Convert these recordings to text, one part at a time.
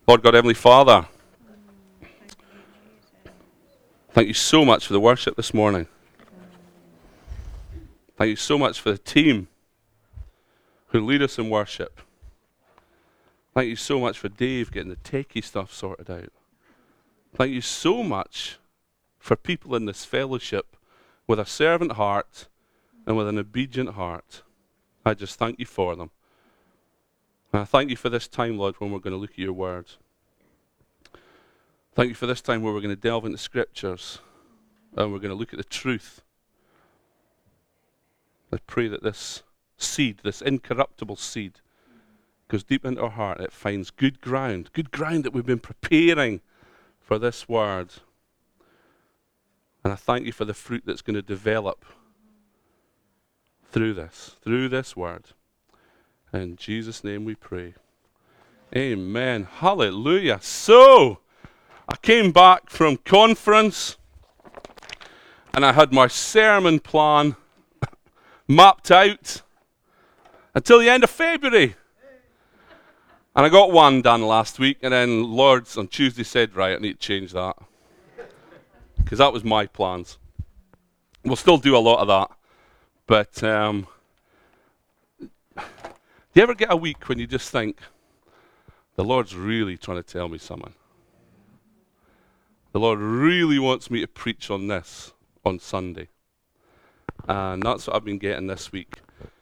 Lord God, Heavenly Father, thank you so much for the worship this morning. Thank you so much for the team who lead us in worship. Thank you so much for Dave getting the techie stuff sorted out. Thank you so much for people in this fellowship with a servant heart and with an obedient heart. I just thank you for them. And I thank you for this time, Lord, when we're going to look at your word. Thank you for this time where we're going to delve into scriptures and we're going to look at the truth. I pray that this seed, this incorruptible seed, goes deep into our heart. It finds good ground that we've been preparing for this word. And I thank you for the fruit that's going to develop through this word. In Jesus' name we pray. Amen. Hallelujah. So, I came back from conference and I had my sermon plan mapped out until the end of February. And I got one done last week, and then Lords on Tuesday said, right, I need to change that. Because that was my plans. We'll still do a lot of that. But do you ever get a week when you just think, the Lord's really trying to tell me something? The Lord really wants me to preach on this on Sunday. And that's what I've been getting this week.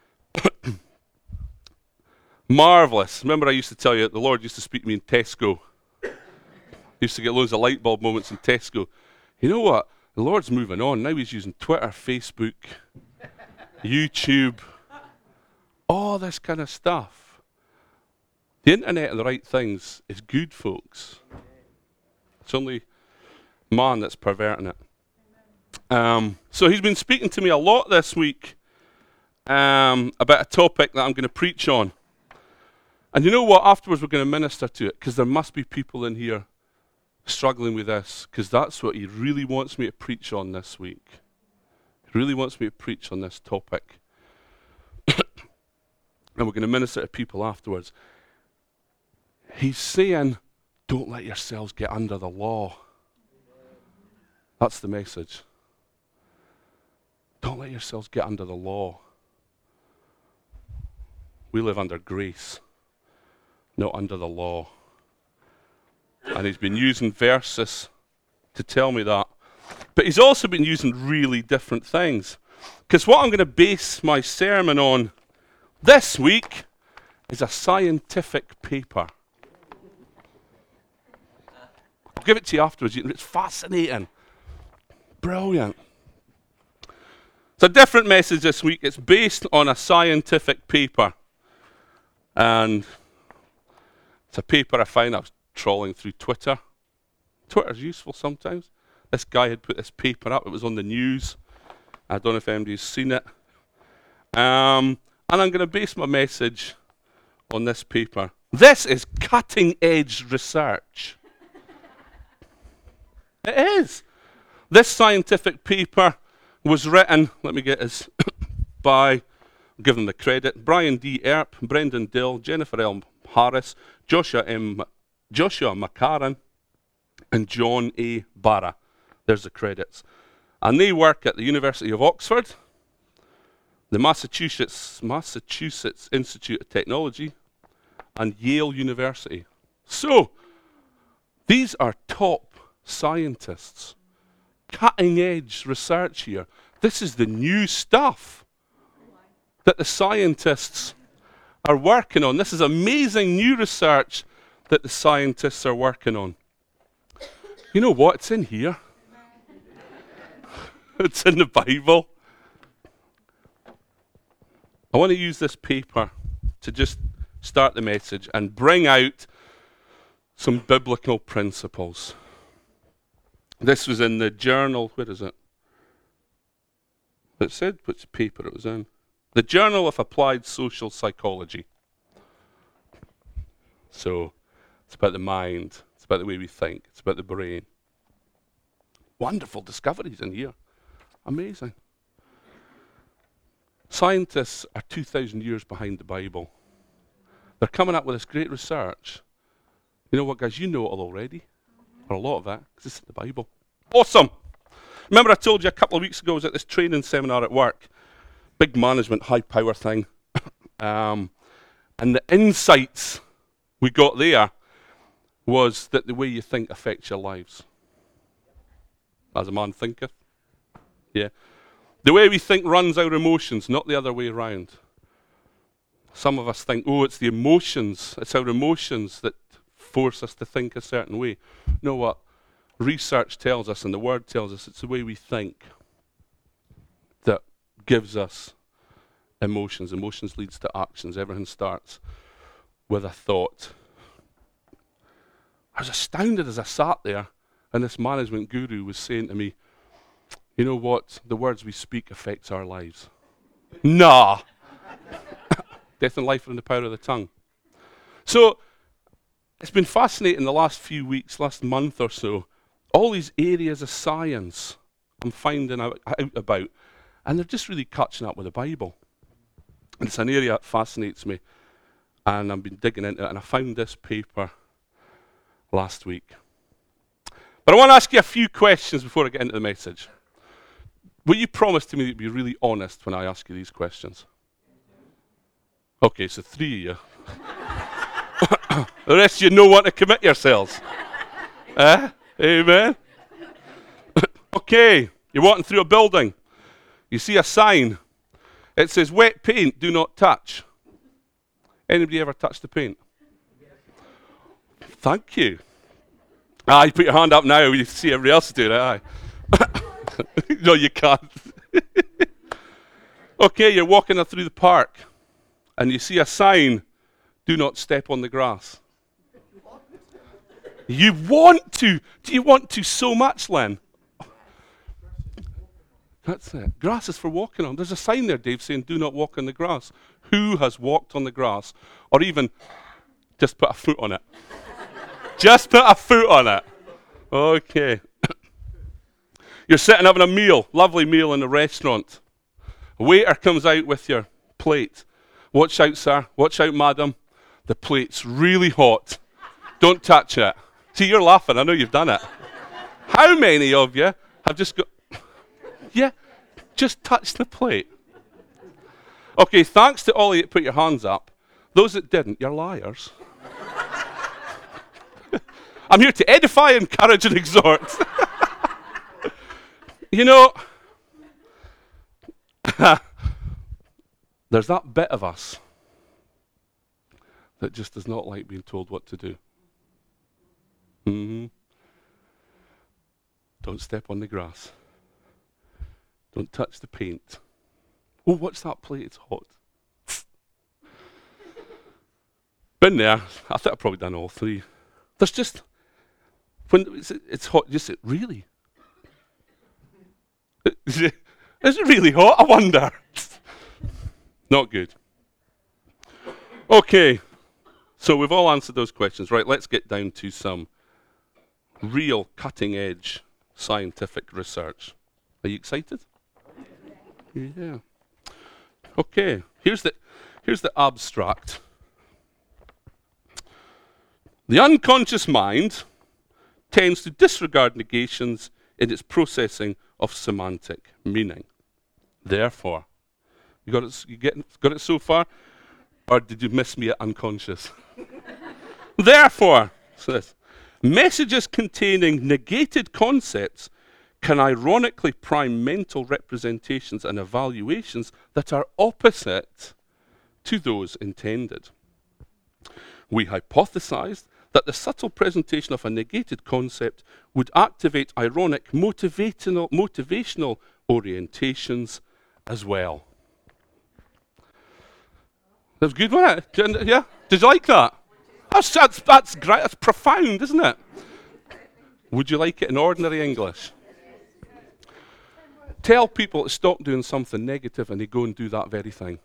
Marvelous. Remember I used to tell you that the Lord used to speak to me in Tesco. Used to get loads of light bulb moments in Tesco. You know what? The Lord's moving on. Now he's using Twitter, Facebook, YouTube, all this kind of stuff. The internet and the right things is good, folks. It's only man that's perverting it. So he's been speaking to me a lot this week about a topic that I'm going to preach on. And you know what? Afterwards we're going to minister to it, because there must be people in here struggling with this, because that's what he really wants me to preach on this week. He really wants me to preach on this topic. And we're going to minister to people afterwards. He's saying, don't let yourselves get under the law. That's the message. Don't let yourselves get under the law. We live under grace, not under the law. And he's been using verses to tell me that. But he's also been using really different things. Because what I'm going to base my sermon on this week is a scientific paper. I'll give it to you afterwards. It's fascinating. Brilliant. It's a different message this week. It's based on a scientific paper. And it's a paper I found. I was trawling through Twitter. Twitter's useful sometimes. This guy had put this paper up. It was on the news. I don't know if anybody's seen it. And I'm going to base my message on this paper. This is cutting-edge research. It is. This scientific paper was written, let me get this, by, I'll give them the credit, Brian D. Earp, Brendan Dill, Jennifer L. Harris, Joshua McCarran, and John A. Barra. There's the credits. And they work at the University of Oxford, the Massachusetts Institute of Technology, and Yale University. So, these are top scientists. Cutting edge research here. This is the new stuff that the scientists are working on. This is amazing new research that the scientists are working on. You know what? It's in here. It's in the Bible. I want to use this paper to just start the message and bring out some biblical principles. This was in the journal, where is it? It said which paper it was in. The Journal of Applied Social Psychology. So, it's about the mind. It's about the way we think. It's about the brain. Wonderful discoveries in here. Amazing. Scientists are 2,000 years behind the Bible. They're coming up with this great research. You know what, guys? You know it all already. Or a lot of that, because it's in the Bible. Awesome. Remember I told you a couple of weeks ago I was at this training seminar at work. Big management, high power thing. And the insights we got there was that the way you think affects your lives. As a man thinketh. Yeah. The way we think runs our emotions, not the other way around. Some of us think, oh, it's the emotions, it's our emotions that force us to think a certain way. You know what? Research tells us and the Word tells us it's the way we think that gives us emotions. Emotions leads to actions. Everything starts with a thought. I was astounded as I sat there and this management guru was saying to me, you know what? The words we speak affects our lives. Nah! Death and life are in the power of the tongue. So, it's been fascinating the last few weeks, last month or so, all these areas of science I'm finding out about, and they're just really catching up with the Bible. And it's an area that fascinates me, and I've been digging into it, and I found this paper last week. But I want to ask you a few questions before I get into the message. Will you promise to me that you'll be really honest when I ask you these questions? Okay, so 3 of you. The rest of you know what to commit yourselves. Amen? Okay, you're walking through a building. You see a sign. It says, wet paint, do not touch. Anybody ever touched the paint? Thank you. You put your hand up now. You see everybody else do it. No, you can't. Okay, you're walking through the park and you see a sign, do not step on the grass. You want to. Do you want to so much, Len? That's it. Grass is for walking on. There's a sign there, Dave, saying do not walk on the grass. Who has walked on the grass? Or even just put a foot on it? Just put a foot on it. Okay. You're sitting having a meal, lovely meal in a restaurant. A waiter comes out with your plate. Watch out, sir. Watch out, madam. The plate's really hot. Don't touch it. See, you're laughing. I know you've done it. How many of you have just got... Yeah, just touch the plate. Okay, thanks to all of you that put your hands up. Those that didn't, you're liars. I'm here to edify, encourage, and exhort. You know, there's that bit of us that just does not like being told what to do. Don't step on the grass. Don't touch the paint. Oh, what's that plate? It's hot. Been there. I think I've probably done all three. There's just, when it's hot, you say, really? Is it really hot? I wonder. Not good. Okay, so we've all answered those questions. Right, let's get down to some real cutting-edge scientific research. Are you excited? Yeah. Okay, here's the abstract. The unconscious mind tends to disregard negations in its processing of semantic meaning. Therefore, you got it so far? Or did you miss me at unconscious? Therefore, says, messages containing negated concepts can ironically prime mental representations and evaluations that are opposite to those intended. We hypothesized that the subtle presentation of a negated concept would activate ironic motivational orientations as well. That was good, wasn't it? Yeah? Did you like that? That's great. That's profound, isn't it? Would you like it in ordinary English? Tell people to stop doing something negative and they go and do that very thing.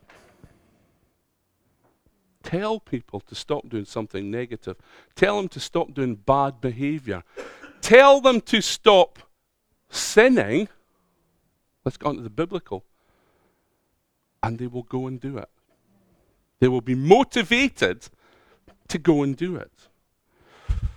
Tell people to stop doing something negative. Tell them to stop doing bad behavior. Tell them to stop sinning. Let's go on to the biblical. And they will go and do it. They will be motivated to go and do it.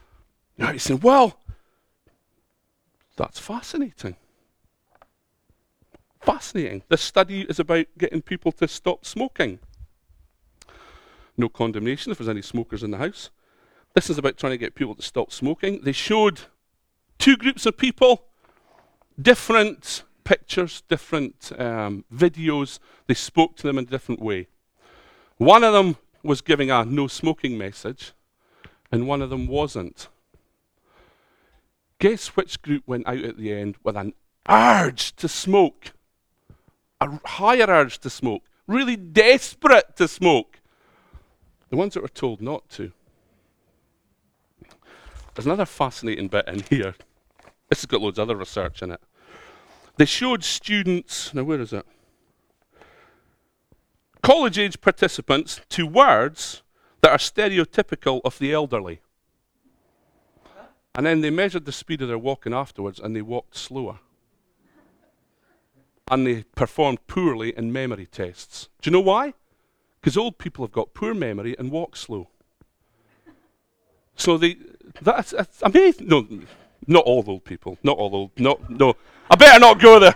Now he's saying, well, that's fascinating. Fascinating. This study is about getting people to stop smoking. No condemnation if there's any smokers in the house. This is about trying to get people to stop smoking. They showed two groups of people, different pictures, different videos. They spoke to them in a different way. One of them was giving a no smoking message, and one of them wasn't. Guess which group went out at the end with an urge to smoke? A higher urge to smoke, really desperate to smoke. The ones that were told not to. There's another fascinating bit in here. This has got loads of other research in it. They showed students, now where is it? College-age participants to words that are stereotypical of the elderly. And then they measured the speed of their walking afterwards, and they walked slower. And they performed poorly in memory tests. Do you know why? Because old people have got poor memory and walk slow. So that's amazing. No, not all old people. Not all old. No. I better not go there.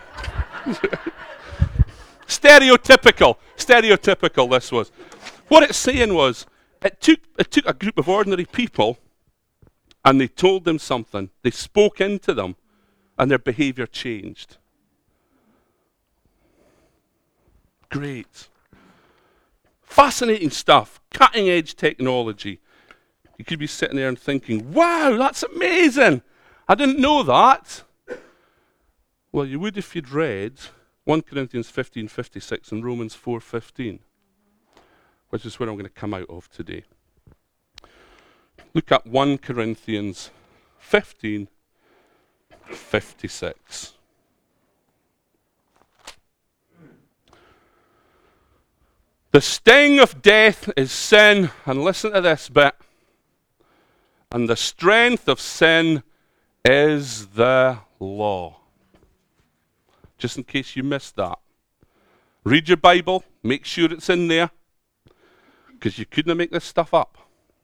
Stereotypical this was. What it's saying was, it took a group of ordinary people and they told them something. They spoke into them and their behavior changed. Great. Fascinating stuff. Cutting edge technology. You could be sitting there and thinking, wow, that's amazing. I didn't know that. Well, you would if you'd read 1 Corinthians 15:56 and Romans 4:15, which is where I'm going to come out of today. Look at 1 Corinthians 15:56. The sting of death is sin, and listen to this bit, and the strength of sin is the law. Just in case you missed that. Read your Bible, make sure it's in there, because you couldn't make this stuff up.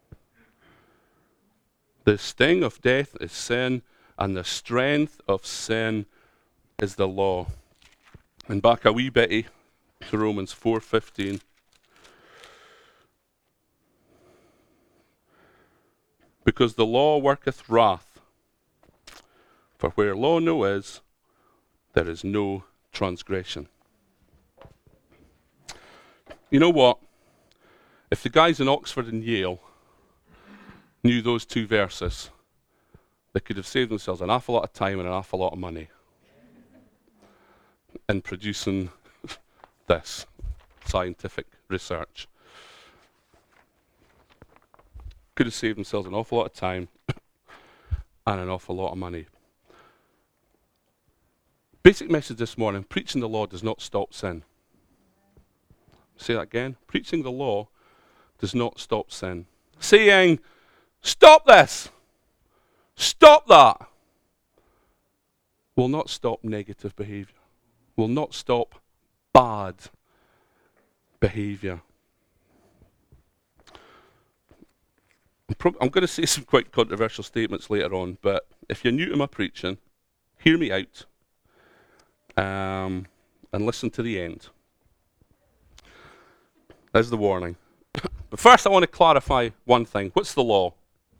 The sting of death is sin, and the strength of sin is the law. And back a wee bitty to Romans 4:15. Because the law worketh wrath, for where law no is, there is no transgression. You know what? If the guys in Oxford and Yale knew those two verses, they could have saved themselves an awful lot of time and an awful lot of money in producing this scientific research. Could have saved themselves an awful lot of time and an awful lot of money. Basic message this morning, preaching the law does not stop sin. Say that again. Preaching the law does not stop sin. Saying, stop this, stop that, will not stop negative behavior, will not stop bad behavior. I'm going to say some quite controversial statements later on, but if you're new to my preaching, hear me out and listen to the end. There's the warning. But first I want to clarify one thing. What's the law?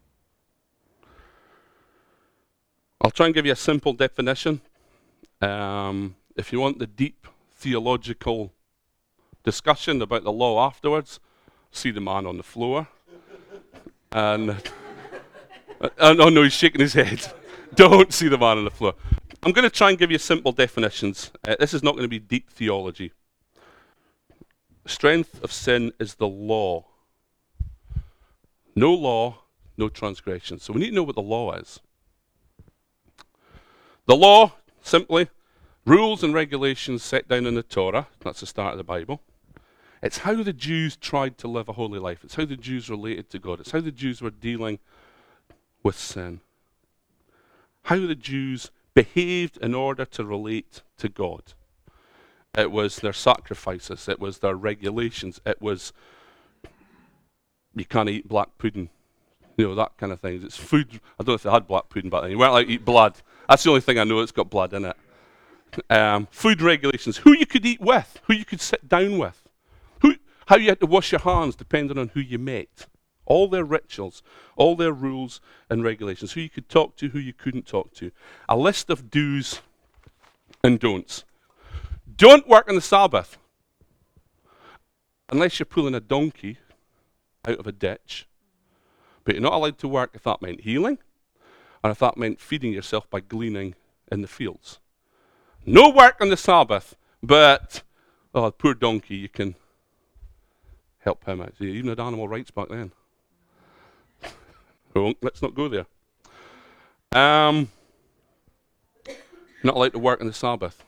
I'll try and give you a simple definition. If you want the deep theological discussion about the law afterwards, see the man on the floor. And oh no, he's shaking his head. Don't see the man on the floor. I'm going to try and give you simple definitions. This is not going to be deep theology. Strength of sin is the law. No law, no transgression. So we need to know what the law is. The law, simply, rules and regulations set down in the Torah. That's the start of the Bible. It's how the Jews tried to live a holy life. It's how the Jews related to God. It's how the Jews were dealing with sin. How the Jews behaved in order to relate to God. It was their sacrifices. It was their regulations. It was, you can't eat black pudding. You know, that kind of thing. It's food. I don't know if they had black pudding back then. You weren't allowed to eat blood. That's the only thing I know that's got blood in it. Food regulations. Who you could eat with. Who you could sit down with. How you had to wash your hands depending on who you met. All their rituals, all their rules and regulations. Who you could talk to, who you couldn't talk to. A list of do's and don'ts. Don't work on the Sabbath. Unless you're pulling a donkey out of a ditch. But you're not allowed to work if that meant healing, or if that meant feeding yourself by gleaning in the fields. No work on the Sabbath, but, oh, poor donkey, you can help him out. See, even had animal rights back then. Let's not go there. Not allowed to work on the Sabbath.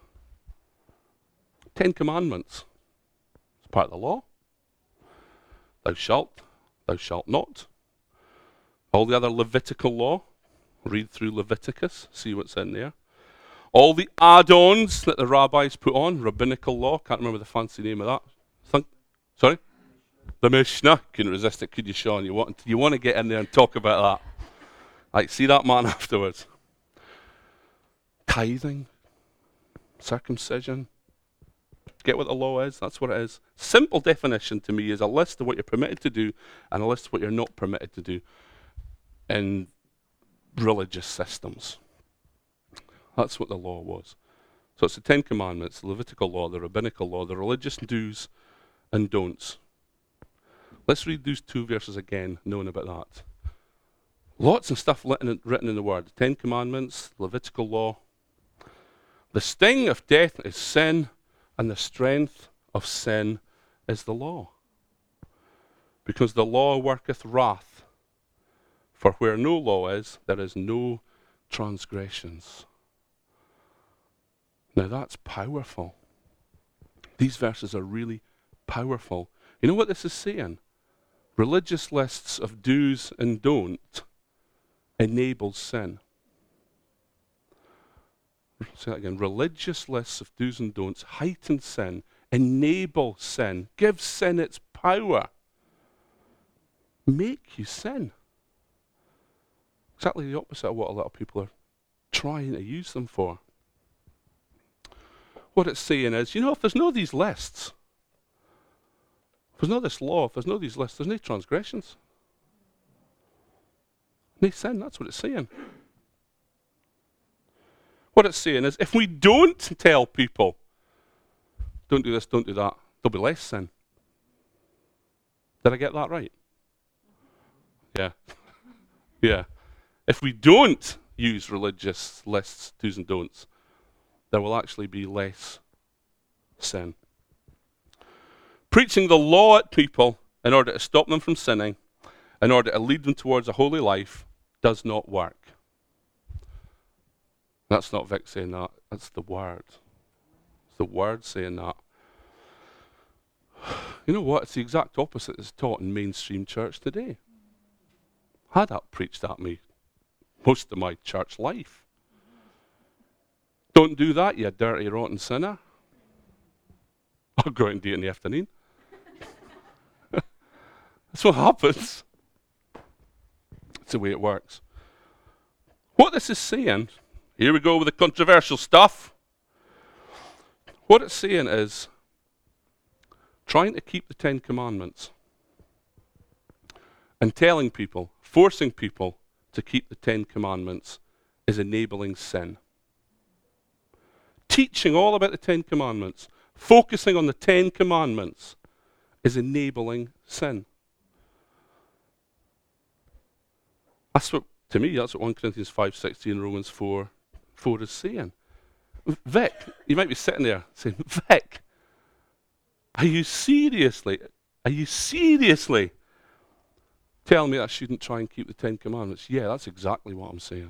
10 Commandments. It's part of the law. Thou shalt not. All the other Levitical law, read through Leviticus, see what's in there. All the add-ons that the rabbis put on, rabbinical law, can't remember the fancy name of that. Sorry? The Mishnah. Couldn't resist it, could you, Sean? You want to get in there and talk about that. Like, see that man afterwards. Tithing, circumcision. Get what the law is, that's what it is. Simple definition to me is a list of what you're permitted to do and a list of what you're not permitted to do in religious systems. That's what the law was. So it's the 10 Commandments, the Levitical law, the rabbinical law, the religious do's and don'ts. Let's read those 2 verses again, knowing about that. Lots of stuff written in the Word. 10 Commandments, Levitical law. The sting of death is sin, and the strength of sin is the law. Because the law worketh wrath. For where no law is, there is no transgressions. Now that's powerful. These verses are really powerful. You know what this is saying? Religious lists of do's and don'ts enable sin. Say that again. Religious lists of do's and don'ts heighten sin, enable sin, give sin its power, make you sin. Exactly the opposite of what a lot of people are trying to use them for. What it's saying is, you know, if there's no these lists, if there's no this law, if there's no these lists, there's no transgressions. No sin, that's what it's saying. What it's saying is, if we don't tell people, don't do this, don't do that, there'll be less sin. Did I get that right? Yeah. Yeah. If we don't use religious lists, do's and don'ts, there will actually be less sin. Preaching the law at people in order to stop them from sinning, in order to lead them towards a holy life, does not work. That's not Vic saying that, that's the Word. It's the Word saying that. You know what? It's the exact opposite that's taught in mainstream church today. Had that preached at me most of my church life. Don't do that, you dirty, rotten sinner. I'll go out and do it in the afternoon. That's what happens. It's the way it works. What this is saying, here we go with the controversial stuff. What it's saying is, trying to keep the 10 Commandments and telling people, forcing people to keep the 10 Commandments is enabling sin. Teaching all about the 10 Commandments, focusing on the 10 Commandments is enabling sin. That's what, to me, that's what 1 Corinthians 5:16, Romans 4 is saying. Vic, you might be sitting there saying, Vic, are you seriously telling me I shouldn't try and keep the 10 Commandments? Yeah, that's exactly what I'm saying.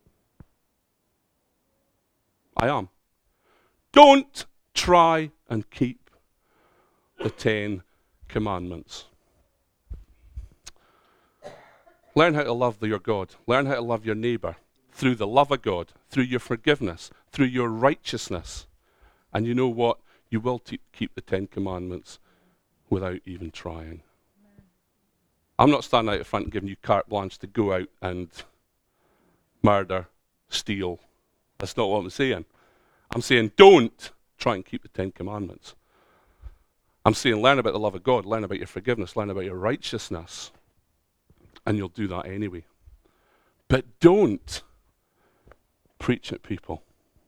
I am. Don't try and keep the 10 Commandments. Learn how to love your God. Learn how to love your neighbor through the love of God, through your forgiveness, through your righteousness. And you know what? You will keep the 10 Commandments without even trying. I'm not standing out front and giving you carte blanche to go out and murder, steal. That's not what I'm saying. I'm saying don't try and keep the 10 Commandments. I'm saying learn about the love of God, learn about your forgiveness, learn about your righteousness, and you'll do that anyway. But don't preach at people.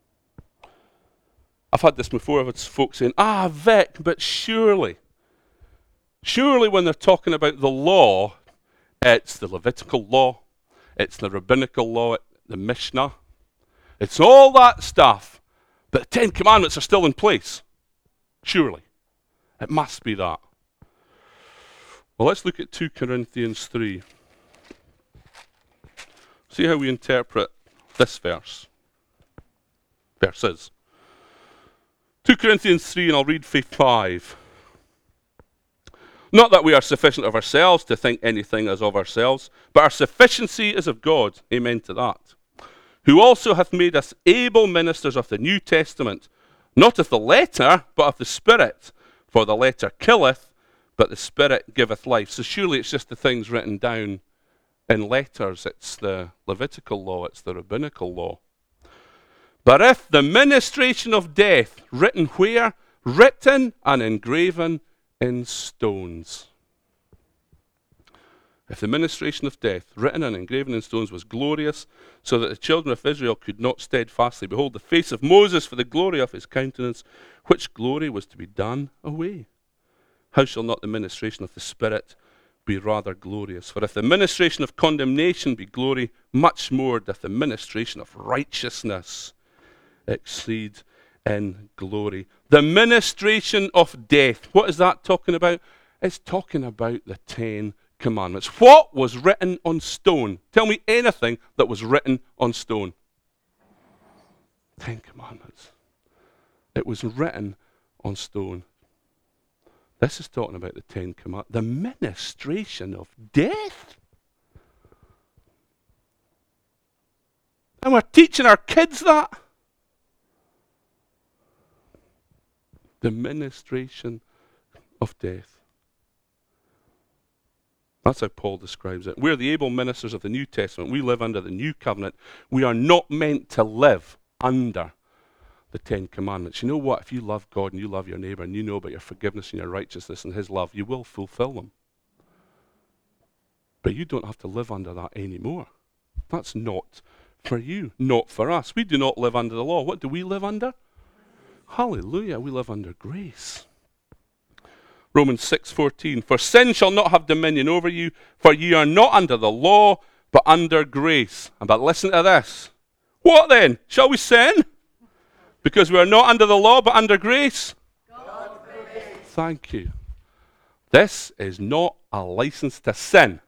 I've had this before. I've had folks saying, Vic, but surely when they're talking about the law, it's the Levitical law, it's the rabbinical law, the Mishnah, it's all that stuff, but the 10 Commandments are still in place. Surely. It must be that. Well, let's look at 2 Corinthians 3. See how we interpret this verses. 2 Corinthians 3, and I'll read from 5. Not that we are sufficient of ourselves to think anything as of ourselves, but our sufficiency is of God. Amen to that. Who also hath made us able ministers of the New Testament, not of the letter, but of the Spirit. For the letter killeth, but the Spirit giveth life. So surely it's just the things written down in letters. It's the Levitical law, it's the rabbinical law. But if the ministration of death, written where? Written and engraven in stones. If the ministration of death, written and engraven in stones, was glorious, so that the children of Israel could not steadfastly behold the face of Moses for the glory of his countenance, which glory was to be done away? How shall not the ministration of the Spirit be rather glorious? For if the ministration of condemnation be glory, much more doth the ministration of righteousness exceed in glory. The ministration of death. What is that talking about? It's talking about the 10 Commandments. What was written on stone? Tell me anything that was written on stone. 10 Commandments. It was written on stone. This is talking about the 10 Commandments. The ministration of death. And we're teaching our kids that. The ministration of death. That's how Paul describes it. We're the able ministers of the New Testament. We live under the new covenant. We are not meant to live under the 10 Commandments. You know what? If you love God and you love your neighbor and you know about your forgiveness and your righteousness and his love, you will fulfill them. But you don't have to live under that anymore. That's not for you, not for us. We do not live under the law. What do we live under? Hallelujah, we live under grace. Romans 6:14, for sin shall not have dominion over you, for ye are not under the law, but under grace. But listen to this. What then? Shall we sin? Because we are not under the law, but under grace? God forbid. Thank you. This is not a license to sin.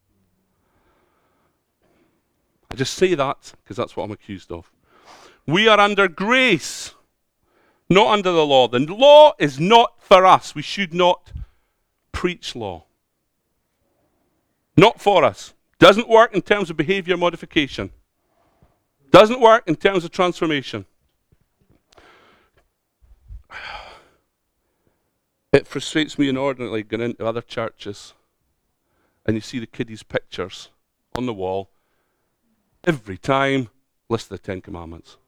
I just say that because that's what I'm accused of. We are under grace, not under the law. The law is not for us. We should not preach law. Not for us. Doesn't work in terms of behavior modification. Doesn't work in terms of transformation. It frustrates me inordinately going into other churches and you see the kiddies' pictures on the wall. Every time, list the 10 Commandments.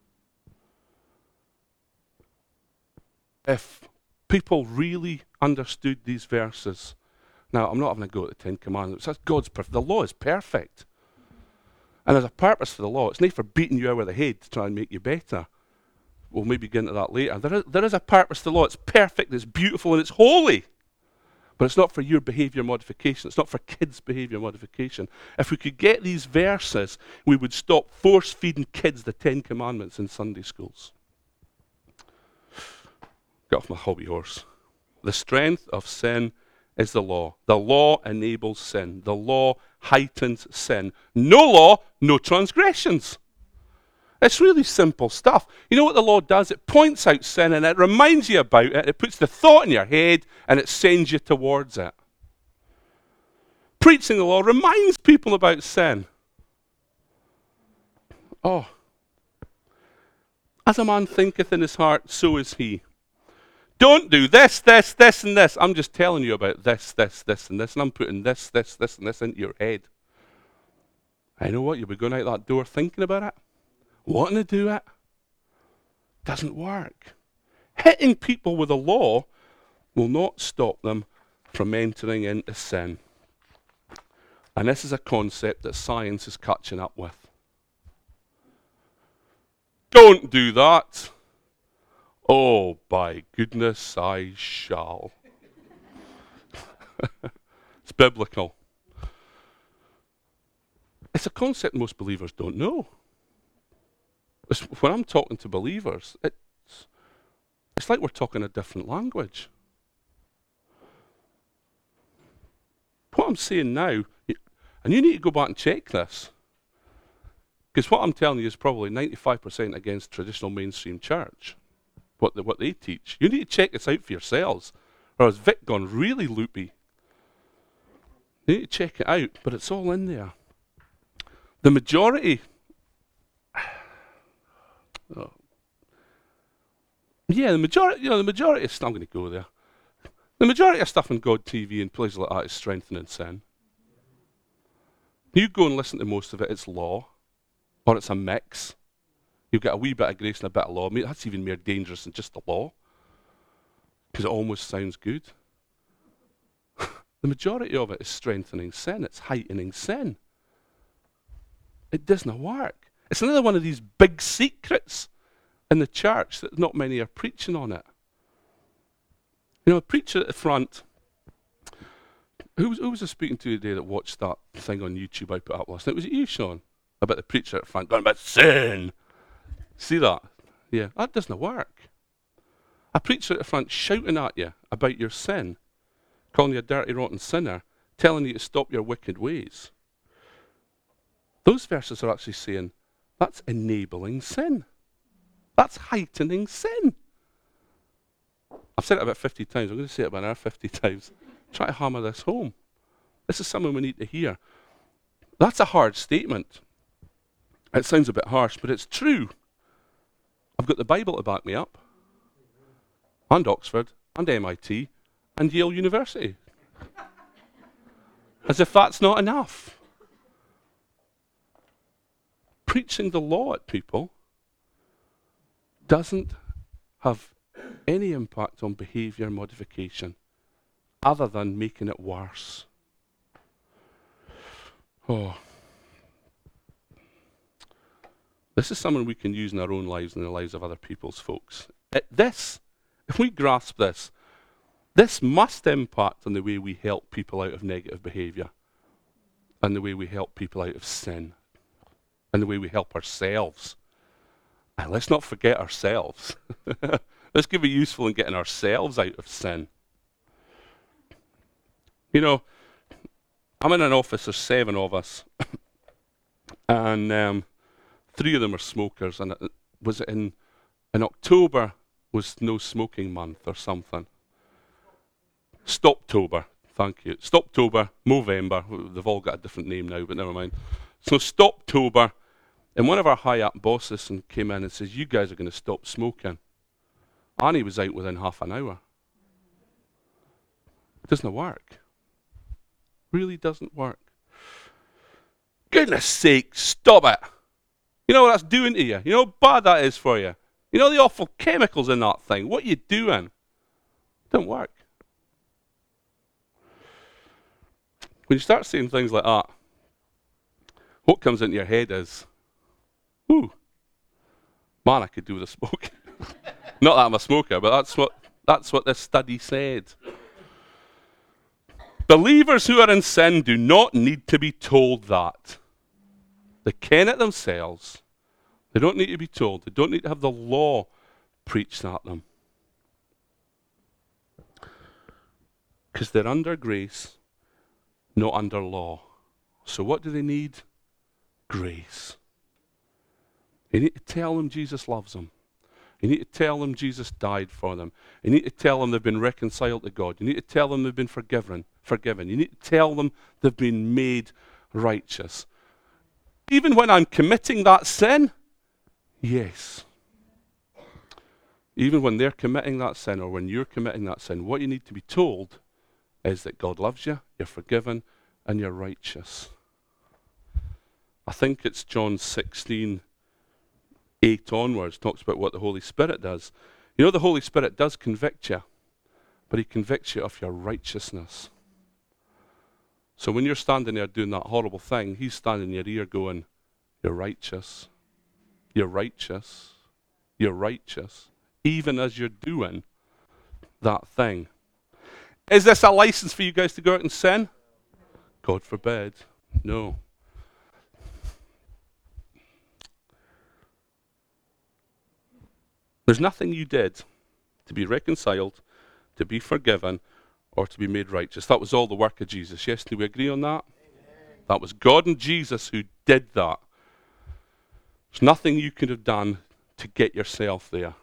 If people really understood these verses, now I'm not having a go at the 10 Commandments. That's God's perfect. The law is perfect. And there's a purpose for the law. It's not for beating you over the head to try and make you better. We'll maybe get into that later. There is a purpose to the law. It's perfect, it's beautiful, and it's holy. But it's not for your behavior modification. It's not for kids' behavior modification. If we could get these verses, we would stop force-feeding kids the 10 Commandments in Sunday schools. Get off my hobby horse. The strength of sin is the law. The law enables sin. The law heightens sin. No law, no transgressions. It's really simple stuff. You know what the law does? It points out sin and it reminds you about it. It puts the thought in your head and it sends you towards it. Preaching the law reminds people about sin. Oh. As a man thinketh in his heart, so is he. Don't do this, this, this, and this. I'm just telling you about this, this, this, and this, and I'm putting this, this, this, and this into your head. I know what? You'll be going out that door thinking about it, wanting to do it. Doesn't work. Hitting people with the law will not stop them from entering into sin. And this is a concept that science is catching up with. Don't do that. Oh, by goodness, I shall. It's biblical. It's a concept most believers don't know. When I'm talking to believers, it's like we're talking a different language. What I'm saying now, and you need to go back and check this, because what I'm telling you is probably 95% against traditional mainstream church, what they teach. You need to check this out for yourselves, or has Vic gone really loopy? You need to check it out, but it's all in there. The majority, the majority of stuff, I'm going to go there. The majority of stuff on God TV and places like that is strengthening sin. You go and listen to most of it, it's law, or it's a mix. You've got a wee bit of grace and a bit of law. I mean, that's even more dangerous than just the law, because it almost sounds good. The majority of it is strengthening sin. It's heightening sin. It doesn't work. It's another one of these big secrets in the church that not many are preaching on it. You know, a preacher at the front, who was I speaking to today that watched that thing on YouTube I put up last night? Was it you, Sean? About the preacher at the front going about sin. See that? Yeah, that doesn't work. A preacher at the front shouting at you about your sin, calling you a dirty, rotten sinner, telling you to stop your wicked ways. Those verses are actually saying that's enabling sin. That's heightening sin. I've said it about 50 times. I'm going to say it about another 50 times. Try to hammer this home. This is something we need to hear. That's a hard statement. It sounds a bit harsh, but it's true. I've got the Bible to back me up, and Oxford, and MIT, and Yale University. As if that's not enough. Preaching the law at people doesn't have any impact on behavior modification other than making it worse. Oh. This is something we can use in our own lives and the lives of other people's folks. If we grasp this, this must impact on the way we help people out of negative behavior, and the way we help people out of sin, and the way we help ourselves. And let's not forget ourselves. Let's be useful in getting ourselves out of sin. You know, I'm in an office, there's 7 of us, and 3 of them are smokers, and it was in October was no smoking month or something. Stoptober, thank you. Stoptober, Movember, they've all got a different name now, but never mind. So Stoptober, and one of our high-up bosses came in and says, you guys are going to stop smoking. Annie was out within half an hour. It doesn't work. Really doesn't work. Goodness sake, stop it. You know what that's doing to you? You know how bad that is for you? You know the awful chemicals in that thing? What are you doing? It don't work. When you start saying things like that, what comes into your head is, ooh, man, I could do with a smoke. Not that I'm a smoker, but that's what this study said. Believers who are in sin do not need to be told that. They ken it themselves. They don't need to be told. They don't need to have the law preached at them. Because they're under grace, not under law. So what do they need? Grace. You need to tell them Jesus loves them. You need to tell them Jesus died for them. You need to tell them they've been reconciled to God. You need to tell them they've been forgiven. You need to tell them they've been made righteous. Even when I'm committing that sin, yes. Even when they're committing that sin or when you're committing that sin, what you need to be told is that God loves you, you're forgiven, and you're righteous. I think it's John 16, 8 onwards, talks about what the Holy Spirit does. You know, the Holy Spirit does convict you, but he convicts you of your righteousness. So when you're standing there doing that horrible thing, he's standing in your ear going, you're righteous, you're righteous, you're righteous, even as you're doing that thing. Is this a license for you guys to go out and sin? God forbid. No. There's nothing you did to be reconciled, to be forgiven, or to be made righteous. That was all the work of Jesus. Yes, do we agree on that? Amen. That was God and Jesus who did that. There's nothing you could have done to get yourself there.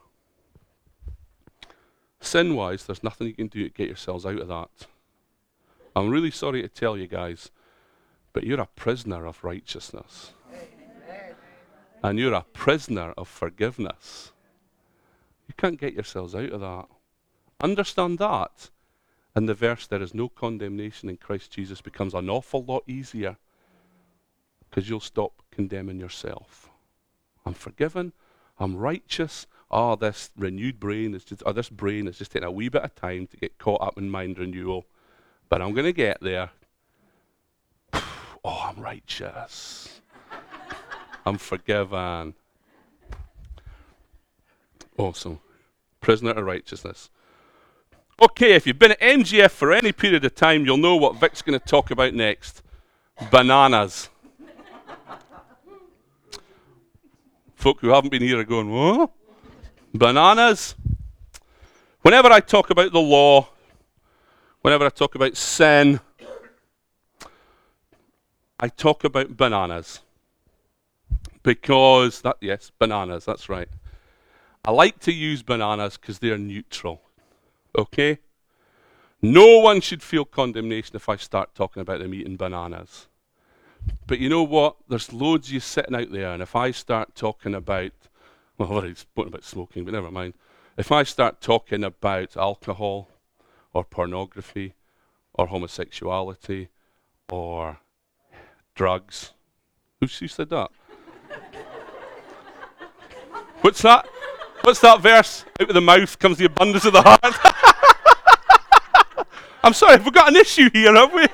Sin-wise, there's nothing you can do to get yourselves out of that. I'm really sorry to tell you guys, but you're a prisoner of righteousness. Amen. And you're a prisoner of forgiveness. You can't get yourselves out of that. Understand that. And the verse, there is no condemnation in Christ Jesus, becomes an awful lot easier because you'll stop condemning yourself. I'm forgiven. I'm righteous. This renewed brain is just, this brain is just taking a wee bit of time to get caught up in mind renewal. But I'm going to get there. Oh, I'm righteous. I'm forgiven. Awesome. Prisoner of righteousness. Okay, if you've been at MGF for any period of time, you'll know what Vic's going to talk about next. Bananas. Folk who haven't been here are going, what? Bananas? Whenever I talk about the law, whenever I talk about sin, I talk about bananas. Because, yes, bananas, that's right. I like to use bananas because they're neutral. Okay? No one should feel condemnation if I start talking about them eating bananas. But you know what? There's loads of you sitting out there, and if I start talking about, well, I've already spoken about smoking, but never mind. If I start talking about alcohol, or pornography, or homosexuality, or drugs, who said that? What's that? What's that verse? Out of the mouth comes the abundance of the heart. I'm sorry, have we got an issue here, have we?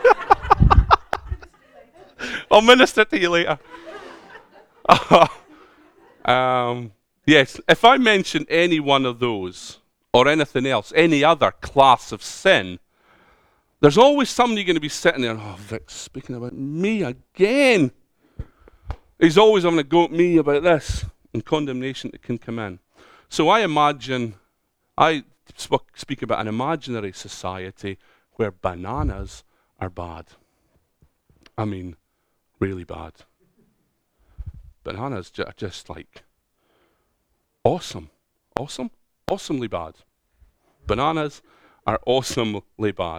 I'll minister to you later. Yes, if I mention any one of those, or anything else, any other class of sin, there's always somebody going to be sitting there, oh, Vic's speaking about me again. He's always having a go at me about this, and condemnation that can come in. So I speak about an imaginary society where bananas are bad. I mean, really bad. Bananas are just like awesome. Awesome? Awesomely bad. Bananas are awesomely bad.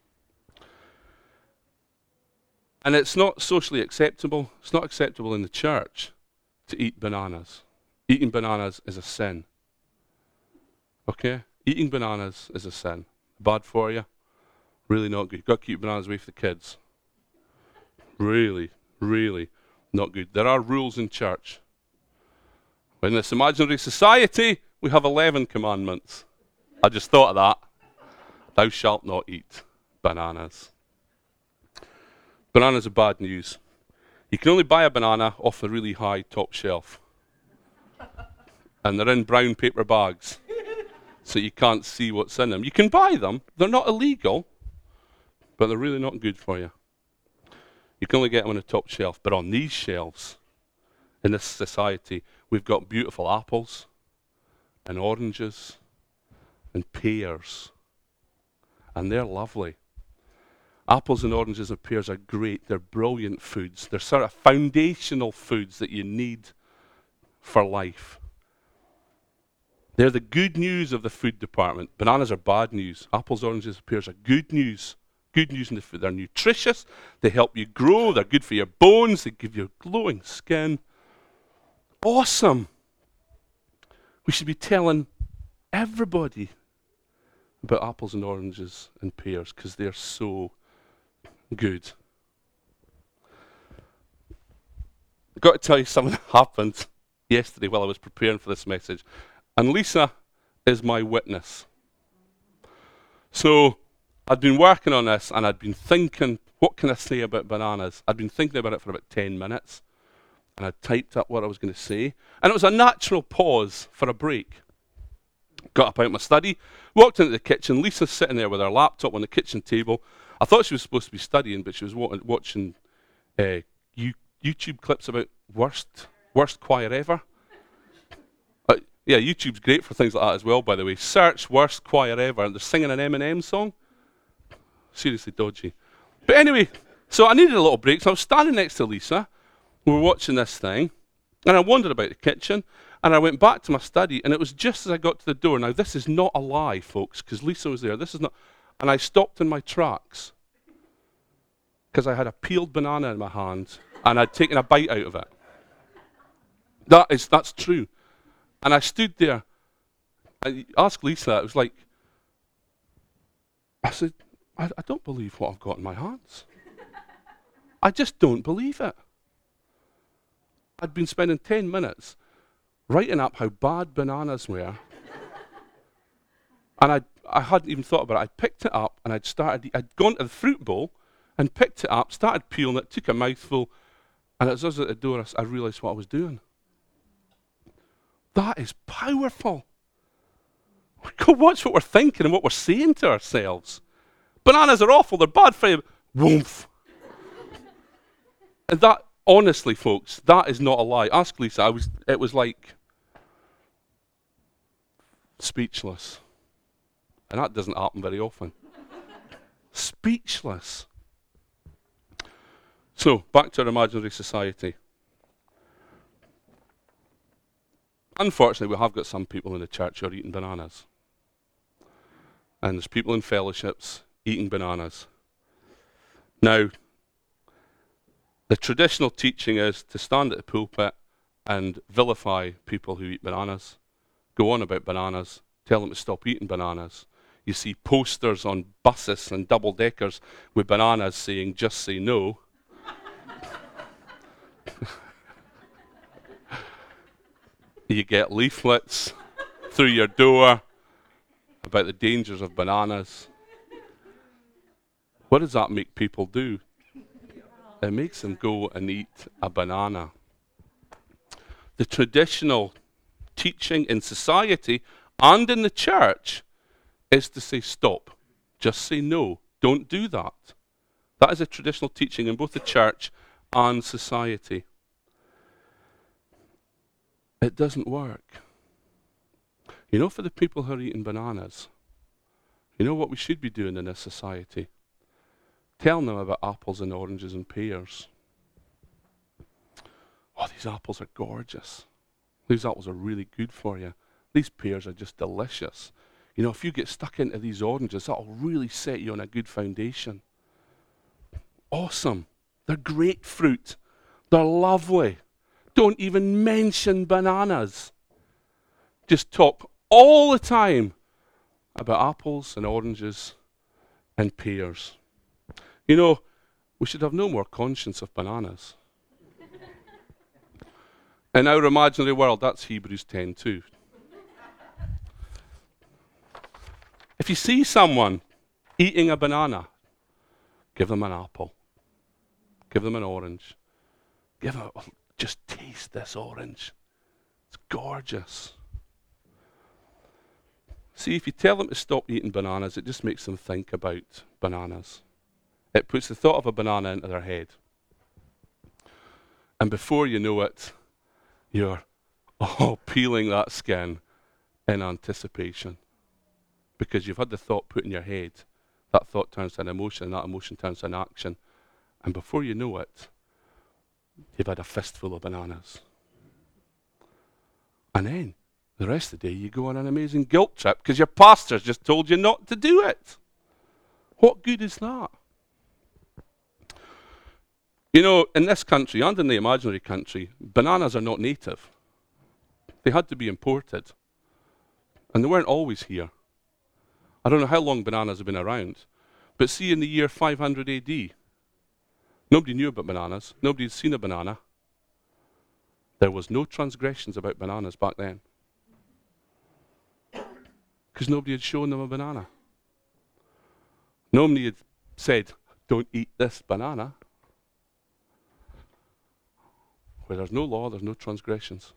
And it's not socially acceptable. It's not acceptable in the church to eat bananas. Eating bananas is a sin. Okay? Eating bananas is a sin. Bad for you. Really not good. You've got to keep bananas away from the kids. Really, really not good. There are rules in church. In this imaginary society, we have 11 commandments. I just thought of that. Thou shalt not eat bananas. Bananas are bad news. You can only buy a banana off a really high top shelf. And they're in brown paper bags, so you can't see what's in them. You can buy them. They're not illegal, but they're really not good for you. You can only get them on the top shelf. But on these shelves, in this society, we've got beautiful apples and oranges and pears. And they're lovely. Apples and oranges and pears are great. They're brilliant foods. They're sort of foundational foods that you need for life. They're the good news of the food department. Bananas are bad news. Apples, oranges, pears are good news. Good news in the food. They're nutritious. They help you grow. They're good for your bones. They give you glowing skin. Awesome. We should be telling everybody about apples and oranges and pears because they're so good. I've got to tell you something that happened yesterday while I was preparing for this message. And Lisa is my witness. So I'd been working on this and I'd been thinking, what can I say about bananas? I'd been thinking about it for about 10 minutes. And I typed up what I was going to say. And it was a natural pause for a break. Got up out of my study, walked into the kitchen. Lisa's sitting there with her laptop on the kitchen table. I thought she was supposed to be studying, but she was watching YouTube clips about worst choir ever. Yeah, YouTube's great for things like that as well, by the way. Search worst choir ever, and they're singing an Eminem song. Seriously dodgy. But anyway, so I needed a little break, so I was standing next to Lisa. We were watching this thing, and I wandered about the kitchen, and I went back to my study, and it was just as I got to the door. Now, this is not a lie, folks, because Lisa was there. This is not. And I stopped in my tracks because I had a peeled banana in my hand, and I'd taken a bite out of it. That's true. And I stood there, and asked Lisa, it was like, I said, I don't believe what I've got in my hands. I just don't believe it. I'd been spending 10 minutes writing up how bad bananas were. And I hadn't even thought about it. I'd picked it up and I'd gone to the fruit bowl and picked it up, started peeling it, took a mouthful, and as I was at the door, I realized what I was doing. That is powerful. God, watch what we're thinking and what we're saying to ourselves. Bananas are awful, they're bad for you. Woomph. And that, honestly, folks, that is not a lie. Ask Lisa, it was like speechless. And that doesn't happen very often. Speechless. So, back to our imaginary society. Unfortunately, we have got some people in the church who are eating bananas. And there's people in fellowships eating bananas. Now, the traditional teaching is to stand at the pulpit and vilify people who eat bananas, go on about bananas, tell them to stop eating bananas. You see posters on buses and double-deckers with bananas saying, just say no. You get leaflets through your door about the dangers of bananas. What does that make people do? It makes them go and eat a banana. The traditional teaching in society and in the church is to say stop. Just say no. Don't do that. That is a traditional teaching in both the church and society. It doesn't work. You know, for the people who are eating bananas, you know what we should be doing in this society? Telling them about apples and oranges and pears. Oh, these apples are gorgeous. These apples are really good for you. These pears are just delicious. You know, if you get stuck into these oranges, that'll really set you on a good foundation. Awesome. They're great fruit. They're lovely. Don't even mention bananas. Just talk all the time about apples and oranges and pears. You know, we should have no more conscience of bananas. In our imaginary world, that's Hebrews 10:2. If you see someone eating a banana, give them an apple. Give them an orange. Just taste this orange. It's gorgeous. See, if you tell them to stop eating bananas, it just makes them think about bananas. It puts the thought of a banana into their head. And before you know it, you're peeling that skin in anticipation. Because you've had the thought put in your head. That thought turns to an emotion, and that emotion turns to an action. And before you know it, you've had a fistful of bananas. And then, the rest of the day, you go on an amazing guilt trip because your pastor's just told you not to do it. What good is that? You know, in this country and in the imaginary country, bananas are not native. They had to be imported. And they weren't always here. I don't know how long bananas have been around. But see, in the year 500 AD, nobody knew about bananas. Nobody had seen a banana. There was no transgressions about bananas back then. Because nobody had shown them a banana. Nobody had said, don't eat this banana. Where there's no law, there's no transgressions.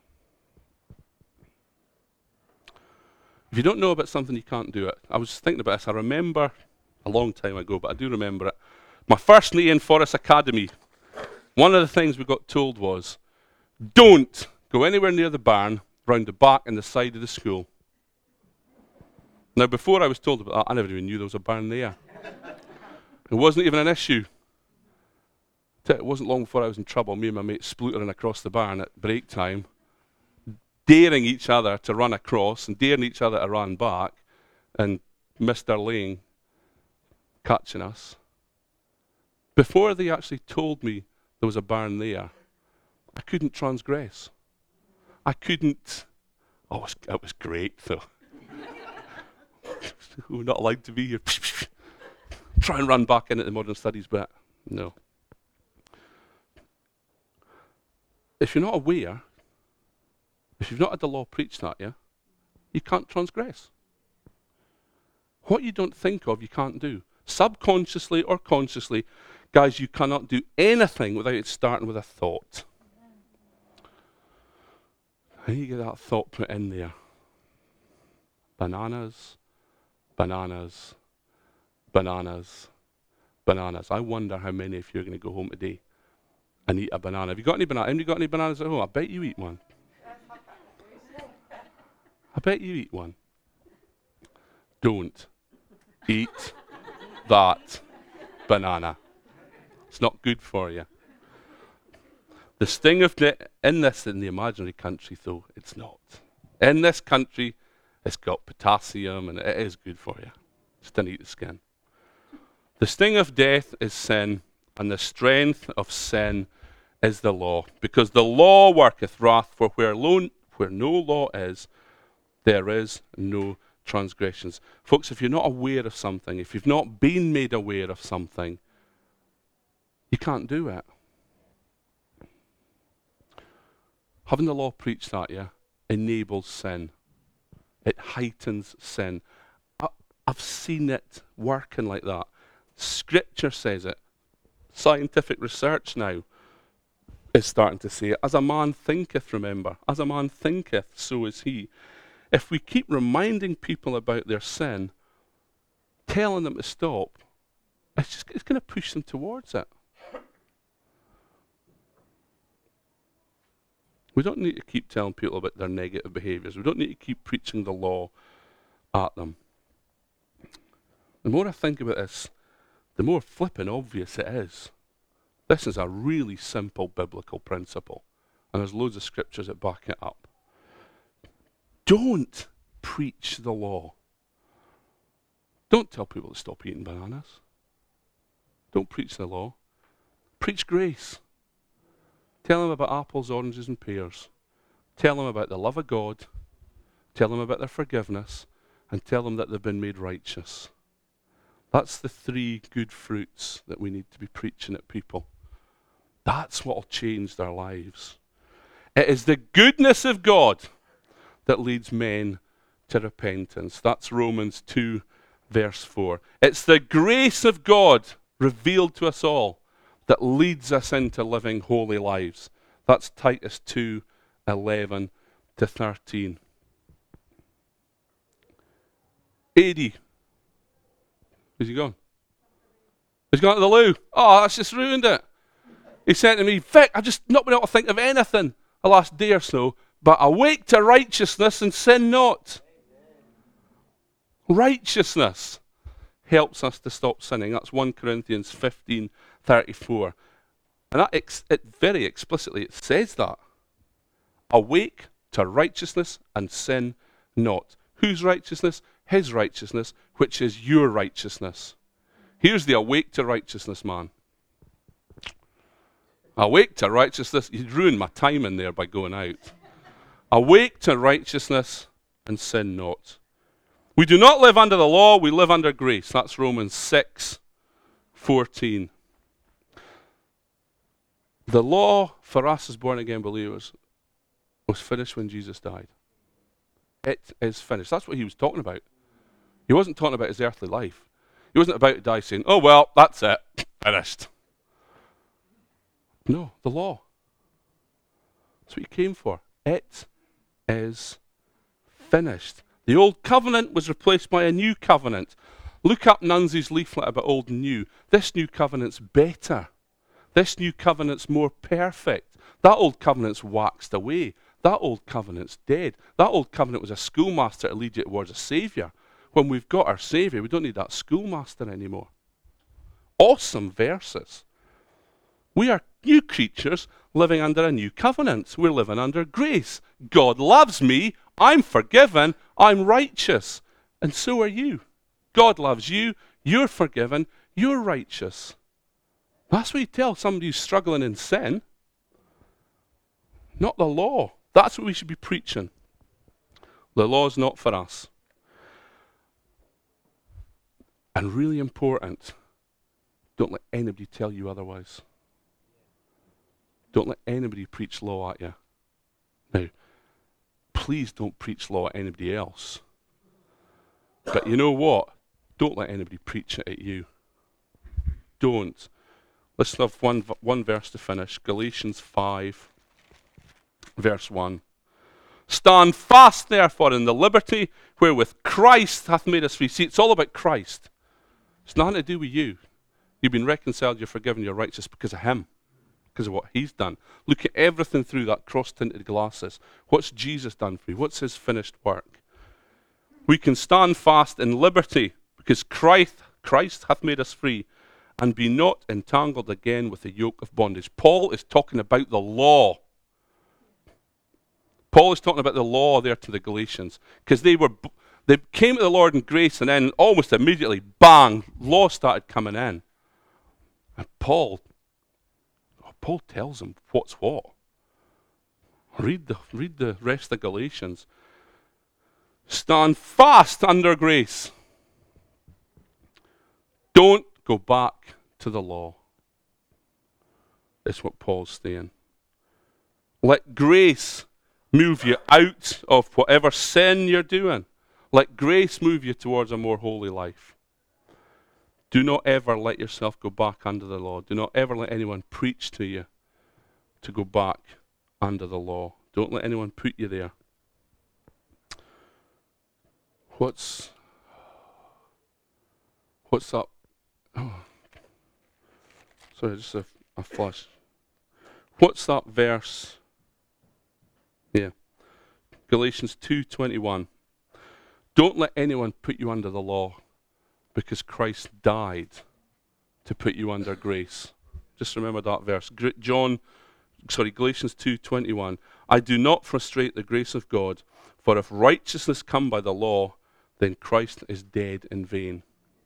If you don't know about something, you can't do it. I was thinking about this. I remember a long time ago, but I do remember it. My first day in Forest Academy, one of the things we got told was, don't go anywhere near the barn, round the back and the side of the school. Now, before I was told about that, I never even knew there was a barn there. It wasn't even an issue. It wasn't long before I was in trouble, me and my mate splootering across the barn at break time, daring each other to run across and daring each other to run back, and Mr. Lane catching us. Before they actually told me there was a barn there, I couldn't transgress. I couldn't. Oh, it was great, though. We're not allowed to be here. Try and run back into the modern studies bit. No. If you're not aware, if you've not had the law preached at you, you can't transgress. What you don't think of, you can't do. Subconsciously or consciously, guys, you cannot do anything without it starting with a thought. And you get that thought put in there. Bananas, bananas, bananas, bananas. I wonder how many of you are going to go home today and eat a banana. Have you got any bananas? Have you got any bananas at home? I bet you eat one. I bet you eat one. Don't eat that banana. It's not good for you. The sting of in the imaginary country, though, it's not. In this country, it's got potassium and it is good for you. Just don't eat the skin. The sting of death is sin, and the strength of sin is the law. Because the law worketh wrath, for where no law is, there is no transgressions. Folks, if you're not aware of something, if you've not been made aware of something, you can't do it. Having the law preached at you enables sin. It heightens sin. I've seen it working like that. Scripture says it. Scientific research now is starting to say it. As a man thinketh, remember. As a man thinketh, so is he. If we keep reminding people about their sin, telling them to stop, it's going to push them towards it. We don't need to keep telling people about their negative behaviors. We don't need to keep preaching the law at them. The more I think about this, the more flippin' obvious it is. This is a really simple biblical principle, and there's loads of scriptures that back it up. Don't preach the law. Don't tell people to stop eating bananas. Don't preach the law. Preach grace. Tell them about apples, oranges, and pears. Tell them about the love of God. Tell them about their forgiveness. And tell them that they've been made righteous. That's the 3 good fruits that we need to be preaching at people. That's what will change their lives. It is the goodness of God that leads men to repentance. That's Romans 2, verse 4. It's the grace of God revealed to us all that leads us into living holy lives. That's Titus 2, 11 to 13. AD. Where's he gone? He's gone to the loo. Oh, that's just ruined it. He said to me, Vic, I've just not been able to think of anything the last day or so, but awake to righteousness and sin not. Righteousness helps us to stop sinning. That's 1 Corinthians 15:34. And it very explicitly it says that. Awake to righteousness and sin not. Whose righteousness? His righteousness, which is your righteousness. Here's the awake to righteousness man. Awake to righteousness. You'd ruined my time in there by going out. Awake to righteousness and sin not. We do not live under the law, we live under grace. That's Romans 6:14. The law for us as born-again believers was finished when Jesus died. It is finished. That's what he was talking about. He wasn't talking about his earthly life. He wasn't about to die saying, oh, well, that's it, finished. No, the law. That's what he came for. It is finished. The old covenant was replaced by a new covenant. Look up Nunzi's leaflet about old and new. This new covenant's better. This new covenant's more perfect. That old covenant's waxed away. That old covenant's dead. That old covenant was a schoolmaster to lead you towards a saviour. When we've got our saviour, we don't need that schoolmaster anymore. Awesome verses. We are new creatures living under a new covenant. We're living under grace. God loves me. I'm forgiven. I'm righteous. And so are you. God loves you. You're forgiven. You're righteous. That's what you tell somebody who's struggling in sin. Not the law. That's what we should be preaching. The law's not for us. And really important, don't let anybody tell you otherwise. Don't let anybody preach law at you. Now, please don't preach law at anybody else. But you know what? Don't let anybody preach it at you. Don't. Let's have one verse to finish. Galatians 5, verse 1. Stand fast, therefore, in the liberty wherewith Christ hath made us free. See, it's all about Christ. It's nothing to do with you. You've been reconciled, you're forgiven, you're righteous because of him, because of what he's done. Look at everything through that cross-tinted glasses. What's Jesus done for you? What's his finished work? We can stand fast in liberty because Christ hath made us free, and be not entangled again with the yoke of bondage. Paul is talking about the law. Paul is talking about the law there to the Galatians, because they came to the Lord in grace, and then almost immediately, bang, law started coming in. And Paul tells them what's what. Read the rest of Galatians. Stand fast under grace. Don't go back to the law. That's what Paul's saying. Let grace move you out of whatever sin you're doing. Let grace move you towards a more holy life. Do not ever let yourself go back under the law. Do not ever let anyone preach to you to go back under the law. Don't let anyone put you there. What's up? Oh. Sorry, just a flash. What's that verse? Yeah. Galatians 2:21. Don't let anyone put you under the law, because Christ died to put you under grace. Just remember that verse. Galatians 2:21. I do not frustrate the grace of God, for if righteousness come by the law, then Christ is dead in vain.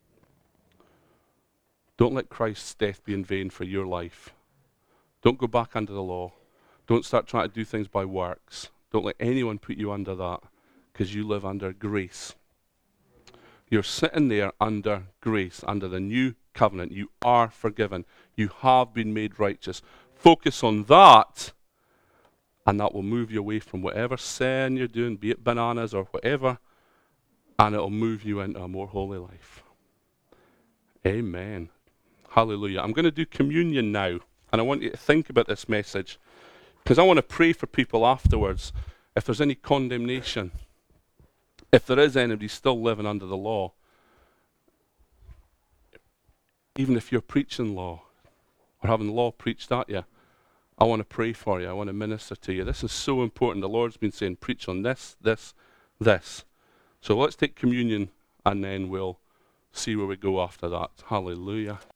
Don't let Christ's death be in vain for your life. Don't go back under the law. Don't start trying to do things by works. Don't let anyone put you under that, because you live under grace. You're sitting there under grace, under the new covenant. You are forgiven. You have been made righteous. Focus on that, and that will move you away from whatever sin you're doing, be it bananas or whatever, and it'll move you into a more holy life. Amen. Hallelujah. I'm going to do communion now, and I want you to think about this message, because I want to pray for people afterwards. If there's any condemnation, if there is anybody still living under the law, even if you're preaching law or having law preached at you, I want to pray for you. I want to minister to you. This is so important. The Lord's been saying, preach on this, this, this. So let's take communion, and then we'll see where we go after that. Hallelujah.